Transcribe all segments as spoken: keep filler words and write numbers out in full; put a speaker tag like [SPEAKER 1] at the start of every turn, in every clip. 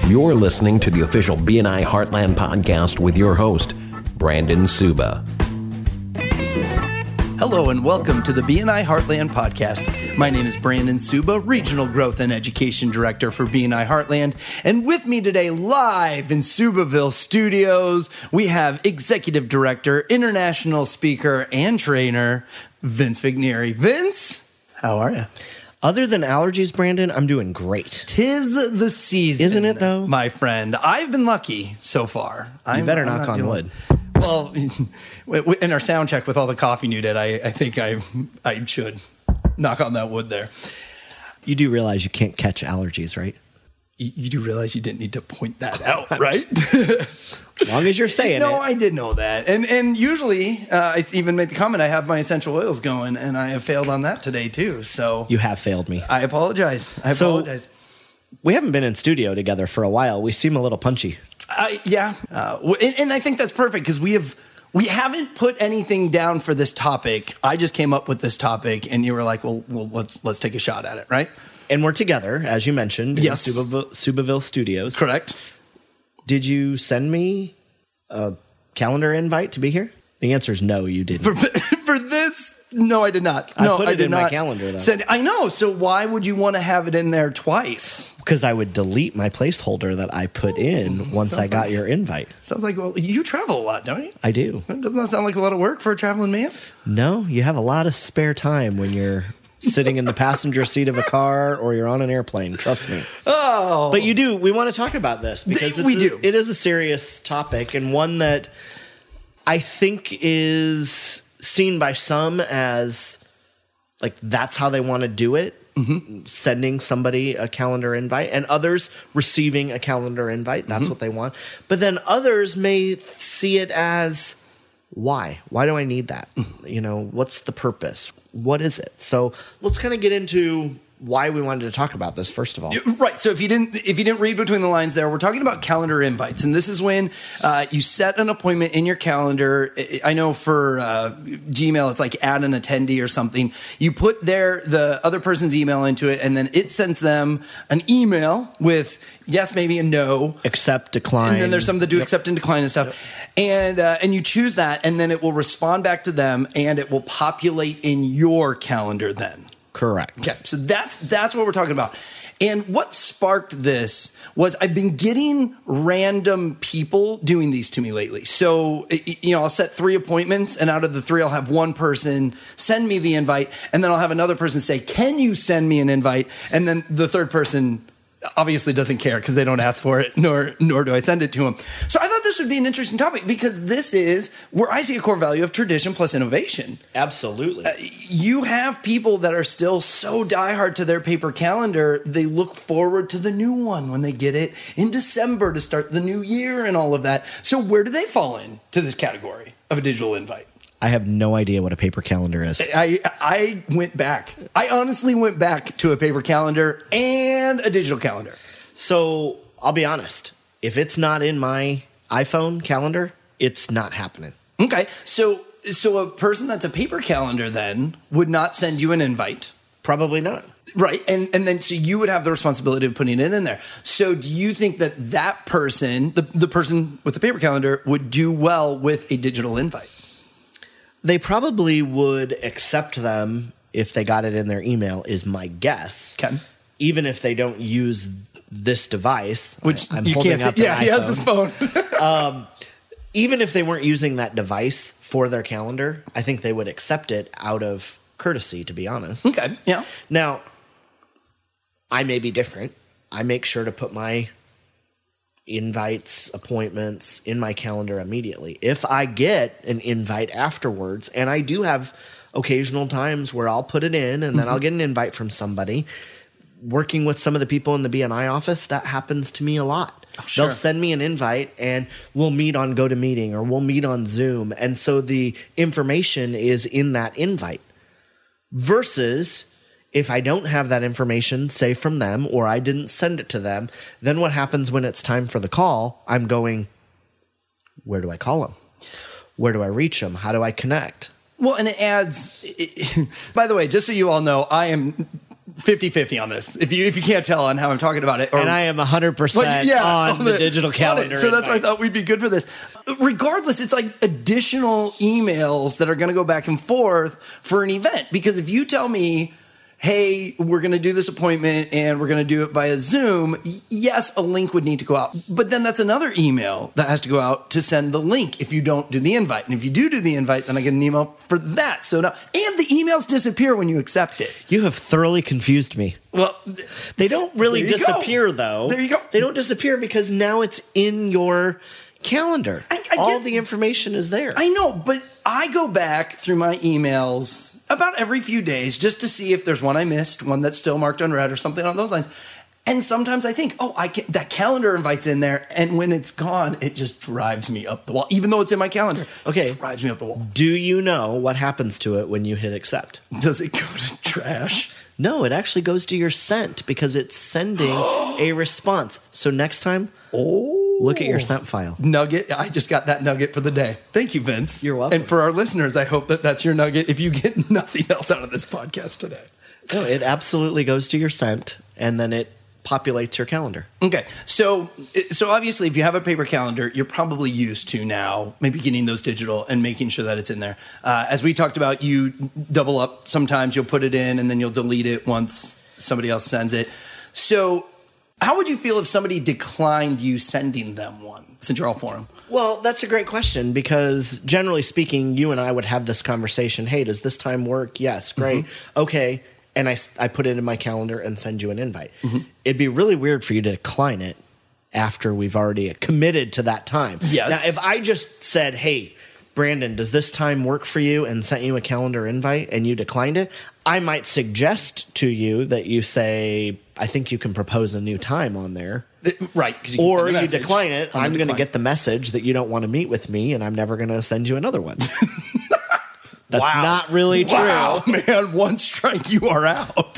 [SPEAKER 1] You're listening to the official B and I Heartland podcast with your host, Brandon Suba.
[SPEAKER 2] Hello and welcome to the B and I Heartland podcast. My name is Brandon Suba, Regional Growth and Education Director for B and I Heartland. And with me today, live in Subaville Studios, we have Executive Director, International Speaker, and Trainer, Vince Vigneri. Vince, how are you?
[SPEAKER 3] Other than allergies, Brandon, I'm doing great.
[SPEAKER 2] Tis the season.
[SPEAKER 3] Isn't it, though?
[SPEAKER 2] My friend. I've been lucky so far.
[SPEAKER 3] You
[SPEAKER 2] I'm,
[SPEAKER 3] better
[SPEAKER 2] I'm
[SPEAKER 3] knock on
[SPEAKER 2] doing,
[SPEAKER 3] wood.
[SPEAKER 2] Well, in our sound check with all the coffee you did, I, I think I I should knock on that wood there.
[SPEAKER 3] You do realize you can't catch allergies, right?
[SPEAKER 2] You, you do realize you didn't need to point that out, right?
[SPEAKER 3] As long as you're saying
[SPEAKER 2] no,
[SPEAKER 3] it.
[SPEAKER 2] No, I did know that. And and usually, uh, I even made the comment, I have my essential oils going, and I have failed on that today, too. So
[SPEAKER 3] You have failed me.
[SPEAKER 2] I apologize. I
[SPEAKER 3] So-
[SPEAKER 2] apologize.
[SPEAKER 3] We haven't been in studio together for a while. We seem a little punchy.
[SPEAKER 2] Uh, yeah. Uh, w- and, and I think that's perfect because we have... We haven't put anything down for this topic. I just came up with this topic, and you were like, "Well, well, let's let's take a shot at it, right?"
[SPEAKER 3] And we're together, as you mentioned,
[SPEAKER 2] Yes.
[SPEAKER 3] in Subaville, Subaville Studios.
[SPEAKER 2] Correct.
[SPEAKER 3] Did you send me a calendar invite to be here? The answer is no, you didn't.
[SPEAKER 2] For for this, no, I did not.
[SPEAKER 3] I
[SPEAKER 2] No,
[SPEAKER 3] put
[SPEAKER 2] I
[SPEAKER 3] it
[SPEAKER 2] did
[SPEAKER 3] in my
[SPEAKER 2] not.
[SPEAKER 3] calendar, though.
[SPEAKER 2] Said, I know. So why would you want to have it in there twice?
[SPEAKER 3] Because I would delete my placeholder that I put in once I
[SPEAKER 2] sounds
[SPEAKER 3] got
[SPEAKER 2] like-
[SPEAKER 3] your invite.
[SPEAKER 2] Sounds like, well, you travel a lot, don't you?
[SPEAKER 3] I do.
[SPEAKER 2] Doesn't that sound like a lot of work for a traveling man?
[SPEAKER 3] No, you have a lot of spare time when you're sitting in the passenger seat of a car or you're on an airplane. Trust me.
[SPEAKER 2] Oh,
[SPEAKER 3] But you do. We want to talk about this because it's
[SPEAKER 2] We
[SPEAKER 3] a-
[SPEAKER 2] do.
[SPEAKER 3] It is a serious topic and one that I think is seen by some as like that's how they want to do it. Mm-hmm. Sending somebody a calendar invite and others receiving a calendar invite. That's mm-hmm. what they want. But then others may see it as why? Why do I need that? You know, what's the purpose? What is it? So let's kind of get into why we wanted to talk about this first of all.
[SPEAKER 2] Right. So if you didn't if you didn't read between the lines there, we're talking about calendar invites, and this is when uh, you set an appointment in your calendar. I know for uh, Gmail, it's like add an attendee or something. You put their the other person's email into it, and then it sends them an email with yes, maybe a no,
[SPEAKER 3] Accept, decline.
[SPEAKER 2] and then there's some that do
[SPEAKER 3] Yep.
[SPEAKER 2] accept and decline and stuff, yep. and uh, and you choose that, and then it will respond back to them, and it will populate in your calendar then.
[SPEAKER 3] Correct.
[SPEAKER 2] Okay, so that's that's what we're talking about. And what sparked this was I've been getting random people doing these to me lately. So, you know, I'll set three appointments, and out of the three, I'll have one person send me the invite, and then I'll have another person say, can you send me an invite? And then the third person obviously doesn't care because they don't ask for it, nor nor do I send it to them. So I thought this would be an interesting topic because this is where I see a core value of tradition plus innovation.
[SPEAKER 3] Absolutely.
[SPEAKER 2] Uh, you have people that are still so diehard to their paper calendar, they look forward to the new one when they get it in December to start the new year and all of that. So where do they fall in to this category of a digital invite?
[SPEAKER 3] I have no idea what a paper calendar is.
[SPEAKER 2] I I went back. I honestly went back to a paper calendar and a digital calendar.
[SPEAKER 3] So I'll be honest. If it's not in my iPhone calendar, it's not happening.
[SPEAKER 2] Okay, so so a person that's a paper calendar then would not send you an invite.
[SPEAKER 3] Probably not.
[SPEAKER 2] Right. And and then so you would have the responsibility of putting it in there. So do you think that that person, the, the person with the paper calendar, would do well with a digital invite?
[SPEAKER 3] They probably would accept them if they got it in their email, is my guess.
[SPEAKER 2] Okay.
[SPEAKER 3] Even if they don't use this device,
[SPEAKER 2] Which
[SPEAKER 3] I, I'm
[SPEAKER 2] you
[SPEAKER 3] holding
[SPEAKER 2] can't
[SPEAKER 3] up
[SPEAKER 2] see.
[SPEAKER 3] an
[SPEAKER 2] Yeah, he has his
[SPEAKER 3] iPhone.
[SPEAKER 2] phone.
[SPEAKER 3] um, even if they weren't using that device for their calendar, I think they would accept it out of courtesy, to be honest.
[SPEAKER 2] Okay. Yeah.
[SPEAKER 3] Now, I may be different. I make sure to put my invites, appointments in my calendar immediately. If I get an invite afterwards, and I do have occasional times where I'll put it in and then mm-hmm. I'll get an invite from somebody. Working with some of the people in the B and I office, that happens to me a lot.
[SPEAKER 2] Oh, sure.
[SPEAKER 3] They'll send me an invite and we'll meet on GoToMeeting or we'll meet on Zoom. And so the information is in that invite. Versus if I don't have that information, say from them, or I didn't send it to them, then what happens when it's time for the call? I'm going, where do I call them? Where do I reach them? How do I connect?
[SPEAKER 2] Well, and it adds, it, by the way, just so you all know, I am fifty-fifty on this. If you if you can't tell on how I'm talking about it. Or,
[SPEAKER 3] and I am one hundred percent
[SPEAKER 2] Well, yeah,
[SPEAKER 3] on,
[SPEAKER 2] on
[SPEAKER 3] the,
[SPEAKER 2] the
[SPEAKER 3] digital calendar.
[SPEAKER 2] So that's why I
[SPEAKER 3] invite.
[SPEAKER 2] thought we'd be good for this. Regardless, it's like additional emails that are going to go back and forth for an event. Because if you tell me, hey, we're going to do this appointment and we're going to do it via Zoom, y- yes, a link would need to go out. But then that's another email that has to go out to send the link if you don't do the invite. And if you do do the invite, then I get an email for that. So now, and the emails disappear when you accept it.
[SPEAKER 3] You have thoroughly confused me.
[SPEAKER 2] Well,
[SPEAKER 3] They don't really
[SPEAKER 2] there you
[SPEAKER 3] disappear,
[SPEAKER 2] go.
[SPEAKER 3] though.
[SPEAKER 2] There you go.
[SPEAKER 3] They don't disappear because now it's in your calendar.
[SPEAKER 2] I- I
[SPEAKER 3] All
[SPEAKER 2] get-
[SPEAKER 3] the information is there.
[SPEAKER 2] I know, but I go back through my emails about every few days just to see if there's one I missed, one that's still marked unread or something on those lines. And sometimes I think, oh, I can, that calendar invite's in there, and when it's gone, it just drives me up the wall, even though it's in my calendar.
[SPEAKER 3] Okay.
[SPEAKER 2] It drives me up the wall.
[SPEAKER 3] Do you know what happens to it when you hit accept?
[SPEAKER 2] Does it go to trash?
[SPEAKER 3] No, it actually goes to your sent because it's sending a response. So next time,
[SPEAKER 2] Oh,
[SPEAKER 3] look at your sent file.
[SPEAKER 2] nugget. I just got that nugget for the day. Thank you, Vince.
[SPEAKER 3] You're welcome.
[SPEAKER 2] And for our listeners, I hope that that's your nugget if you get nothing else out of this podcast today.
[SPEAKER 3] No, it absolutely goes to your sent, and then it populates your calendar.
[SPEAKER 2] Okay, so so obviously, if you have a paper calendar, you're probably used to now maybe getting those digital and making sure that it's in there. Uh, as we talked about, you double up. Sometimes you'll put it in and then you'll delete it once somebody else sends it. So, how would you feel if somebody declined you sending them one since you're all for them?
[SPEAKER 3] Well, that's a great question because generally speaking, you and I would have this conversation. Hey, does this time work? Yes, great.
[SPEAKER 2] Mm-hmm.
[SPEAKER 3] Okay. And I, I put it in my calendar and send you an invite.
[SPEAKER 2] Mm-hmm.
[SPEAKER 3] It'd be really weird for you to decline it after we've already committed to that time.
[SPEAKER 2] Yes.
[SPEAKER 3] Now, if I just said, hey, Brandon, does this time work for you and sent you a calendar invite and you declined it, I might suggest to you that you say, I think you can propose a new time on there.
[SPEAKER 2] Right. 'cause you can
[SPEAKER 3] Or
[SPEAKER 2] send a
[SPEAKER 3] you
[SPEAKER 2] message
[SPEAKER 3] decline it.
[SPEAKER 2] on the
[SPEAKER 3] I'm going to
[SPEAKER 2] decline.
[SPEAKER 3] get the message that you don't want to meet with me, and I'm never going to send you another one. That's
[SPEAKER 2] Wow.
[SPEAKER 3] not really true.
[SPEAKER 2] Wow, man, one strike, you are out.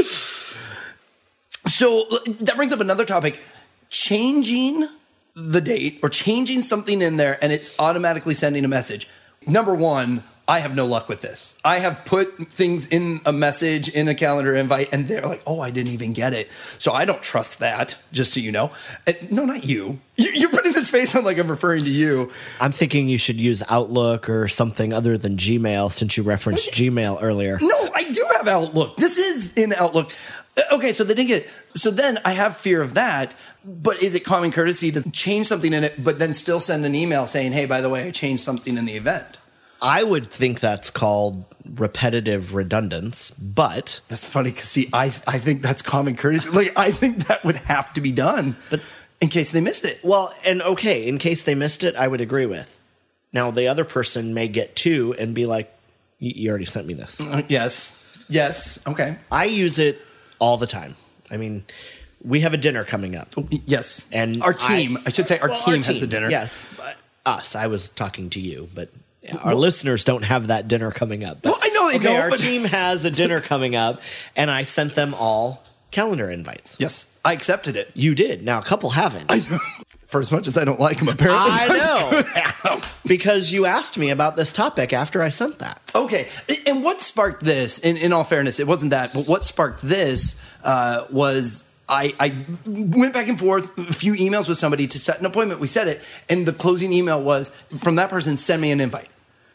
[SPEAKER 2] So that brings up another topic. Changing the date or changing something in there and it's automatically sending a message. Number one, I have no luck with this. I have put things in a message, in a calendar invite, and they're like, oh, I didn't even get it. So I don't trust that, just so you know. Uh, no, not you. You- You're putting this face on like I'm referring to you.
[SPEAKER 3] I'm thinking you should use Outlook or something other than Gmail since you referenced Gmail earlier.
[SPEAKER 2] No, I do have Outlook. This is in Outlook. Uh, Okay, so they didn't get it. So then I have fear of that. But is it common courtesy to change something in it, but then still send an email saying, hey, by the way, I changed something in the event?
[SPEAKER 3] I would think that's called repetitive redundance, but
[SPEAKER 2] That's funny because, see, I, I think that's common courtesy. Like, I think that would have to be done
[SPEAKER 3] But-
[SPEAKER 2] in case they missed it.
[SPEAKER 3] well, and okay, in case they missed it, I would agree with. Now, the other person may get two and be like, "You you already sent me this."
[SPEAKER 2] Uh, Yes. Yes. Okay.
[SPEAKER 3] I use it all the time. I mean, we have a dinner coming up.
[SPEAKER 2] Yes.
[SPEAKER 3] And
[SPEAKER 2] our team, I,
[SPEAKER 3] I-
[SPEAKER 2] should say our
[SPEAKER 3] Well,
[SPEAKER 2] team has the dinner.
[SPEAKER 3] Yes, but us. I was talking to you, but our listeners don't have that dinner coming up. But,
[SPEAKER 2] Well, I know they
[SPEAKER 3] okay,
[SPEAKER 2] don't,
[SPEAKER 3] Our
[SPEAKER 2] but-
[SPEAKER 3] team has a dinner coming up, and I sent them all calendar invites.
[SPEAKER 2] Yes. I accepted it.
[SPEAKER 3] You did. Now, a couple haven't.
[SPEAKER 2] I know. For as much as I don't like them, apparently.
[SPEAKER 3] I
[SPEAKER 2] I'm
[SPEAKER 3] know.
[SPEAKER 2] good at 'em.
[SPEAKER 3] Because you asked me about this topic after I sent that.
[SPEAKER 2] Okay, and what sparked this? In, in all fairness, it wasn't that, but what sparked this uh, was I, I went back and forth a few emails with somebody to set an appointment. We set it, and the closing email was from that person: "Send me an invite."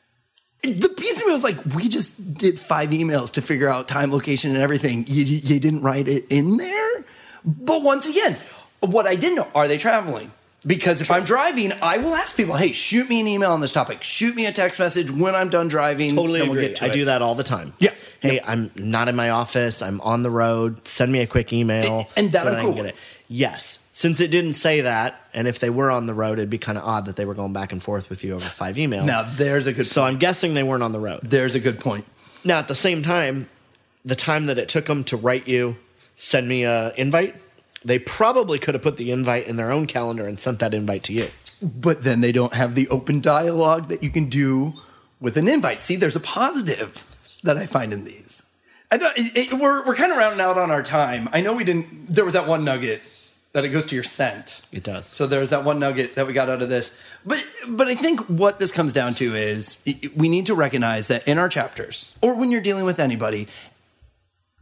[SPEAKER 2] The piece of me was like, "We just did five emails to figure out time, location, and everything. You, you didn't write it in there." But once again, what I didn't know: are they traveling? Because if I'm driving, I will ask people, hey, shoot me an email on this topic. Shoot me a text message when I'm done driving.
[SPEAKER 3] Totally
[SPEAKER 2] and we'll
[SPEAKER 3] agree.
[SPEAKER 2] get to
[SPEAKER 3] I
[SPEAKER 2] it.
[SPEAKER 3] do that all the time.
[SPEAKER 2] Yeah.
[SPEAKER 3] Hey,
[SPEAKER 2] Yep.
[SPEAKER 3] I'm not in my office. I'm on the road. Send me a quick email.
[SPEAKER 2] And that
[SPEAKER 3] so
[SPEAKER 2] I'm
[SPEAKER 3] I
[SPEAKER 2] cool
[SPEAKER 3] can get
[SPEAKER 2] with.
[SPEAKER 3] it. Yes. Since it didn't say that, and if they were on the road, it'd be kind of odd that they were going back and forth with you over five emails.
[SPEAKER 2] Now, there's a good
[SPEAKER 3] so
[SPEAKER 2] point.
[SPEAKER 3] I'm guessing they weren't on the road.
[SPEAKER 2] There's a good point.
[SPEAKER 3] Now, at the same time, the time that it took them to write you, send me a invite, they probably could have put the invite in their own calendar and sent that invite to you.
[SPEAKER 2] But then they don't have the open dialogue that you can do with an invite. See, there's a positive that I find in these. I know, it, it, we're we're kind of rounding out on our time. I know we didn't. There was that one nugget that it goes to your scent.
[SPEAKER 3] It does.
[SPEAKER 2] So there's that one nugget that we got out of this. But but I think what this comes down to is it- we need to recognize that in our chapters, or when you're dealing with anybody,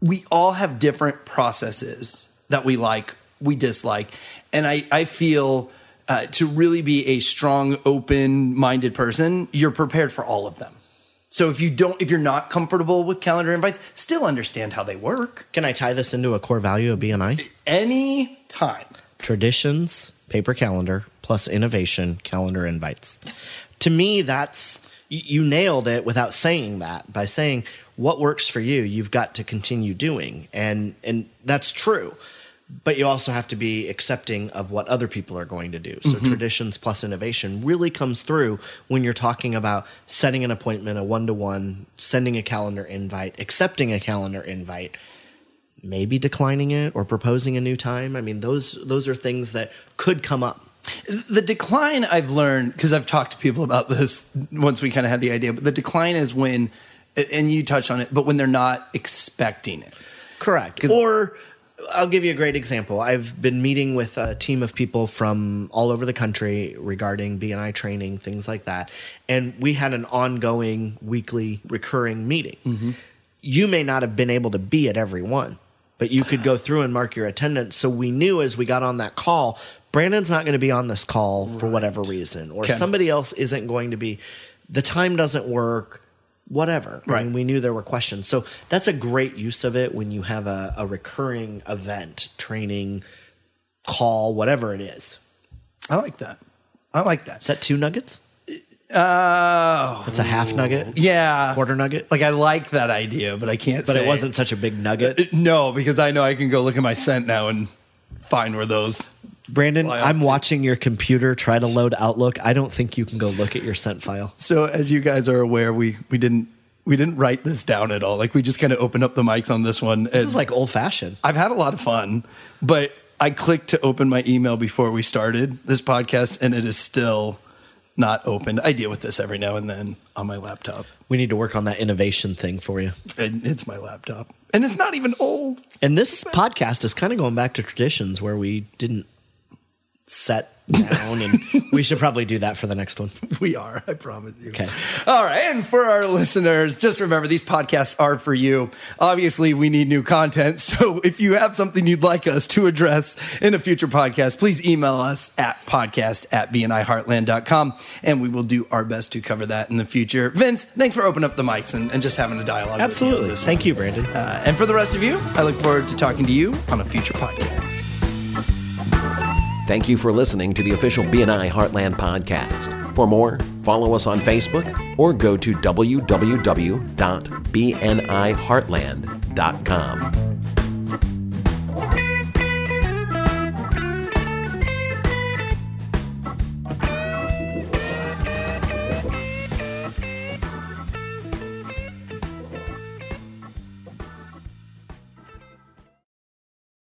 [SPEAKER 2] we all have different processes that we like, we dislike. And I, I feel uh, to really be a strong, open-minded person, you're prepared for all of them. So if you don't, if you're not comfortable with calendar invites, still understand how they work.
[SPEAKER 3] Can I tie this into a core value of B N I?
[SPEAKER 2] Any time.
[SPEAKER 3] Traditions, paper calendar, plus innovation, calendar invites. To me, that's, you nailed it without saying that, by saying what works for you, you've got to continue doing. And and that's true. But you also have to be accepting of what other people are going to do. So mm-hmm. traditions plus innovation really comes through when you're talking about setting an appointment, a one-to-one, sending a calendar invite, accepting a calendar invite, maybe declining it or proposing a new time. I mean, those those are things that could come up.
[SPEAKER 2] The decline I've learned, because I've talked to people about this once we kind of had the idea, but the decline is when, and you touched on it, but when they're not expecting it.
[SPEAKER 3] Correct. Or I'll give you a great example. I've been meeting with a team of people from all over the country regarding B N I training, things like that. And we had an ongoing weekly recurring meeting. Mm-hmm. You may not have been able to be at every one, but you could go through and mark your attendance. So we knew as we got on that call, Brandon's not going to be on this call for right. whatever reason, or okay. somebody else isn't going to be, the time doesn't work, whatever. Right. I mean, we knew there were questions. So that's a great use of it when you have a, a recurring event, training, call, whatever it is.
[SPEAKER 2] I like that. I like that.
[SPEAKER 3] Is that two nuggets?
[SPEAKER 2] Uh,
[SPEAKER 3] That's a half nugget?
[SPEAKER 2] Yeah.
[SPEAKER 3] Quarter nugget?
[SPEAKER 2] Like, I like that idea, but I can't
[SPEAKER 3] but
[SPEAKER 2] say.
[SPEAKER 3] But it wasn't such a big nugget?
[SPEAKER 2] Uh, no, because I know I can go look at my scent now and find where those...
[SPEAKER 3] Brandon, well, I'm to. watching your computer try to load Outlook. I don't think you can go look at your sent file.
[SPEAKER 2] So as you guys are aware, we, we didn't we didn't write this down at all. Like, we just kind of opened up the mics on this one.
[SPEAKER 3] This is like old-fashioned.
[SPEAKER 2] I've had a lot of fun, but I clicked to open my email before we started this podcast, and it is still not opened. I deal with this every now and then on my laptop.
[SPEAKER 3] We need to work on that innovation thing for you.
[SPEAKER 2] And it's my laptop. And it's not even old.
[SPEAKER 3] And this podcast is kind of going back to traditions where we didn't set down, and we should probably do that for the next one.
[SPEAKER 2] We are, I promise you.
[SPEAKER 3] Okay.
[SPEAKER 2] All right, and for our listeners, just remember, these podcasts are for you. Obviously, we need new content, so if you have something you'd like us to address in a future podcast, please email us at podcast at b n i heartland dot com, and we will do our best to cover that in the future. Vince, thanks for opening up the mics and, and just having a dialogue.
[SPEAKER 3] Absolutely.
[SPEAKER 2] With you
[SPEAKER 3] Thank
[SPEAKER 2] one.
[SPEAKER 3] you, Brandon.
[SPEAKER 2] Uh, and for the rest of you, I look forward to talking to you on a future podcast.
[SPEAKER 1] Thank you for listening to the official B N I Heartland podcast. For more, follow us on Facebook or go to w w w dot b n i heartland dot com.